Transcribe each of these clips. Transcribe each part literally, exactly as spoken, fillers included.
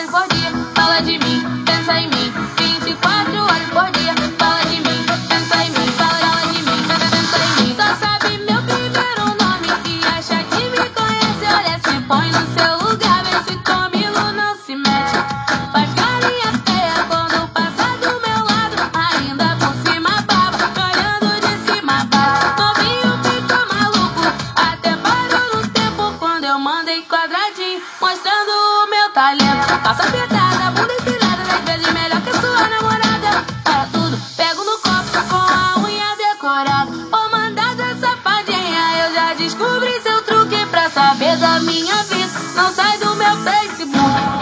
horas por dia. Fala de mim, pensa em mim, vinte e quatro horas por dia. Fala de mim, pensa em mim, fala de mim, pensa em mim. Só sabe meu primeiro nome e acha que me conhece. Olha, se põe no seu lugar, vê se comigo não se mete. Faz carinha feia quando passa do meu lado, ainda por cima baba, olhando de cima baba. Novinho fica maluco, até parou no tempo quando eu mandei quadradinho, mostrando o meu talento. Passa apertada, bunda empinada, dez vezes melhor que a sua namorada. Para tudo, pego no copo com a unha decorada. Ô mandada safadinha, eu já descobri seu truque pra saber da minha vida. Não sai do meu Facebook.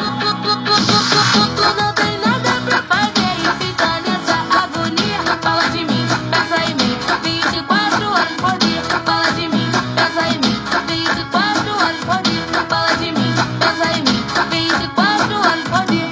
Não tem nada pra fazer e fica nessa agonia. Fala de mim, pensa em mim, vinte e quatro horas por dia. Fala de mim, pensa em mim, vinte e quatro horas por dia. Fala de mim, pensa em mim, vinte e quatro horas por dia.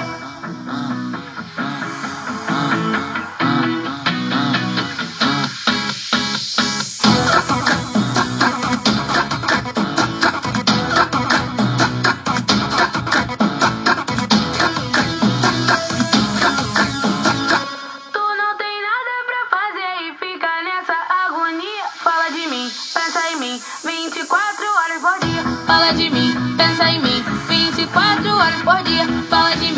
Tu não tem nada pra fazer e fica nessa agonia. Fala de mim, pensa em mim, vinte e quatro horas por dia. Fala de mim, pensa em mim, vinte e quatro horas por dia. Fala de